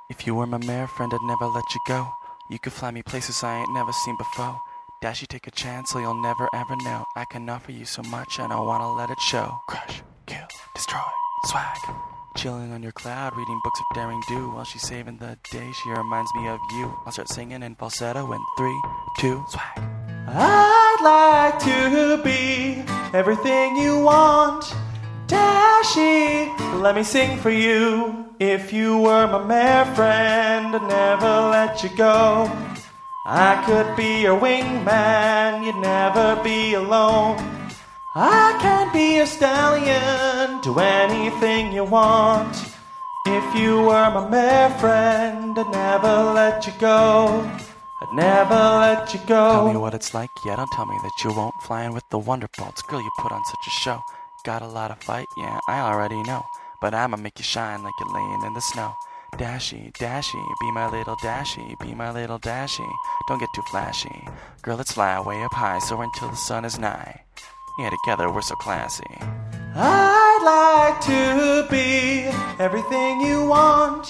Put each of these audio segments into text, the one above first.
If you were my mare friend, I'd never let you go. You could fly me places I ain't never seen before. Dashy, take a chance, so you'll never ever know. I can offer you so much, and I wanna let it show. Crush, kill, destroy, swag. Chilling on your cloud, reading books of daring do. While she's saving the day, she reminds me of you. I'll start singing in falsetto in 3, 2, swag. I'd like to be everything you want, Dashy, let me sing for you. If you were my mare friend, I'd never let you go. I could be your wingman, you'd never be alone. I can be your stallion, do anything you want. If you were my mare friend, I'd never let you go. I'd never let you go. Tell me what it's like, yeah, don't tell me that you won't. Flying with the Wonderbolts, girl, you put on such a show. Got a lot of fight, yeah, I already know. But I'ma make you shine like you're laying in the snow. Dashy, Dashy, be my little Dashy, be my little Dashy. Don't get too flashy. Girl, let's fly way up high, soar until the sun is nigh. Yeah, together we're so classy. I'd like to be everything you want,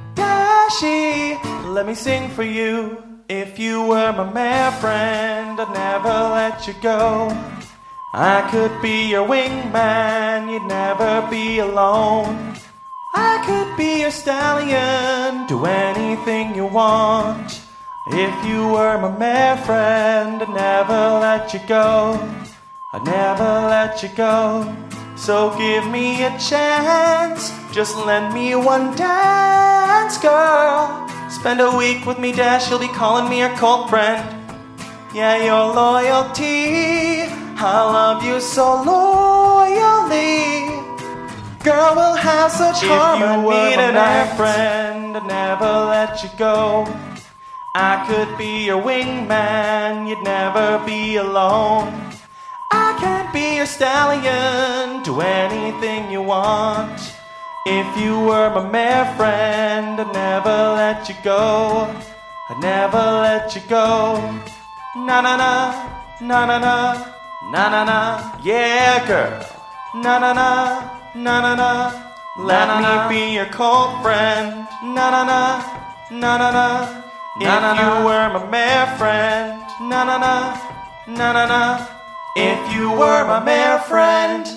Dashy, let me sing for you. If you were my mare friend, I'd never let you go. I could be your wingman, you'd never be alone. I could be your stallion, do anything you want. If you were my mare friend, I'd never let you go. I'd never let you go. So give me a chance, just lend me one dance, girl. Spend a week with me, Dash, you'll be calling me your cult friend. Yeah, your loyalty, I love you so loyally. Girl, we'll have such harmony tonight. If you were my friend, I'd never let you go. I could be your wingman, you'd never be alone. I can be your stallion, do anything you want. If you were my mare friend, I'd never let you go. I'd never let you go. Na na na, na na na, na na na, yeah, girl. Na na na, na na na, let me be your cold friend. Na na na, na na na, if you were my mare friend. Na na na, na na na, if you were my mare friend.